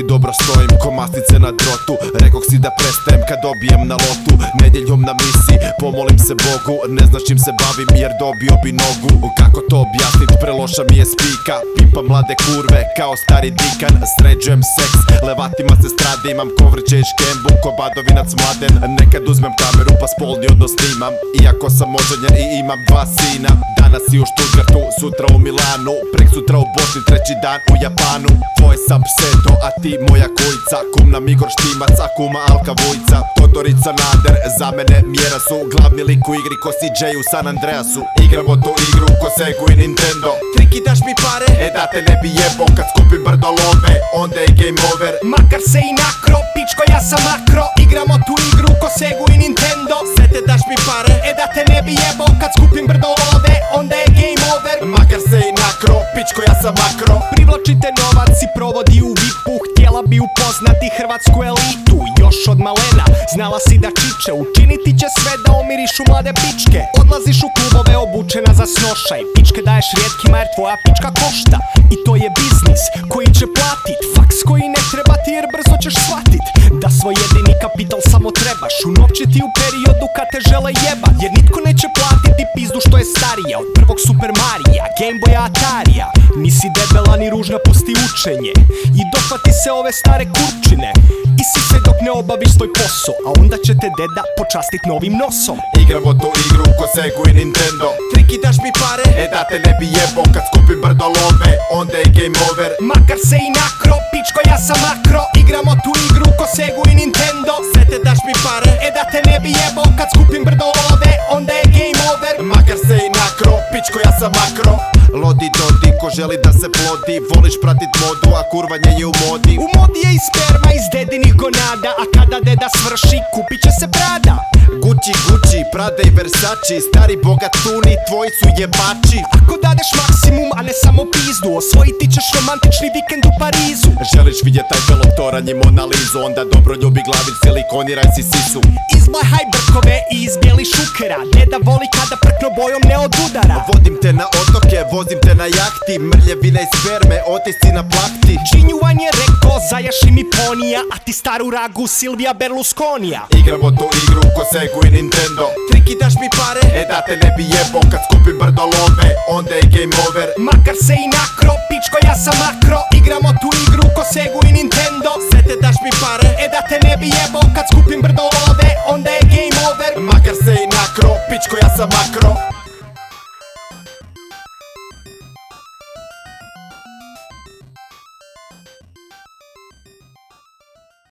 ti dobro stojim, ko masnice na drotu. Rekog si da prestajem kad dobijem na lotu. Nedjeljom na misiji, pomolim se Bogu. Ne znaš čim se bavim jer dobio bi nogu. Kako to objasnit, preloša mi je spika. Pipam mlade kurve kao stari dikan. Sređujem seks, levatima se strade. Imam kovrće i škembu ko badovinac mladen. Nekad uzmem kameru pa spolni odnos snimam. Iako sam oženjen i imam 2 sina. Danas si u Stuttgartu, sutra u Milanu. Prek sutra u Bosni, treći dan u Japanu. Tvoj sam pseto, a ti moja kujica. Kum nam Igor Štimac, a kuma Alka Vujca. Todorica Nader, za mene mjera su. Glavni lik u igri ko CJ u San Andreasu. Igramo tu igru ko Segu i Nintendo. Triki daš mi pare, da te ne bi jebo. Kad skupim brdo love, onda je game over. Makar se i nakro, pičko ja sam makro. Igramo tu igru ko Segu i Nintendo. Sete daš mi pare, da te ne bi jebo. Kad skupim brdo love, onda je game over. Makar se i nakro, pičko ja sam makro. Privlačite novac i provodi u VIP-u. Htjela bi upoznati hrvatsku elitu. Još od malena, znala si da čiče. Učiniti će sve da omirišu mlade pičke. Odlaziš u klubove obučena za snošaj. Pičke daješ rijetkima jer tvoja pička košta. I to je biznis koji će platit. Faks koji ne treba ti jer brzo ćeš shvatit da svoj jedini kapital samo trebaš unovčiti u periodu kad te žele jebat. Jer nitko neće platiti pizdu što je starija od prvog Super Marija, Gameboya, Atarija. Nisi debela ni ružna, pusti učenje i dohvati se ove stare kurčine. Isi se dok ne obaviš svoj posao, a onda će te deda počastit novim nosom. Igramo tu igru ko Segu i Nintendo. Triki daš mi pare, da te ne bi jebo. Kad skupim brdo love, onda je game over. Makar se i nakro, pičko ja sam makro. Igramo tu igru ko Segu i Nintendo. Sete daš mi pare, da te ne bi jebo. Kad skupim brdo love, onda je game over. Makar se i nakro, pičko ja sam makro. Lodi dodi, ko želi da se plodi. Voliš pratit modu, a kurvanje je u modi. U modi je i sperma iz dedinih gonada. A kada deda svrši, kupit će se Prada. Gucci, Gucci, Prada i Versace. Stari bogatuni, tvoji su jebači. Ako dadeš maksimum, a ne samo pizdu, osvojiti ćeš romantični vikend u Parizu. Želiš vidjet taj peloptoran i Monalizu, onda dobro ljubi glavić, silikoniraj si sisu. Izmahaj brkove i izbjeli šukera. Deda voli kada prkno bojom ne odudara. Vodim te na otoke, vozim te na jahti. Mrljevine i sperme, otisci na plakti. Činjuvan je rekao, zajaši mi ponija. A ti staru ragu Silvija Berlusconija. Igramo tu igru ko Segu i Nintendo. Triki daš mi pare, da te ne bi jebo. Kad skupim brdo love, onda je game over. Makar se i nakro, pičko ja sam makro. Igramo tu igru ko Segu i Nintendo. Sete daš mi pare, da te ne bi jebo. Kad skupim brdo love, onda je game over. Makar se i nakro, pičko ja sam makro.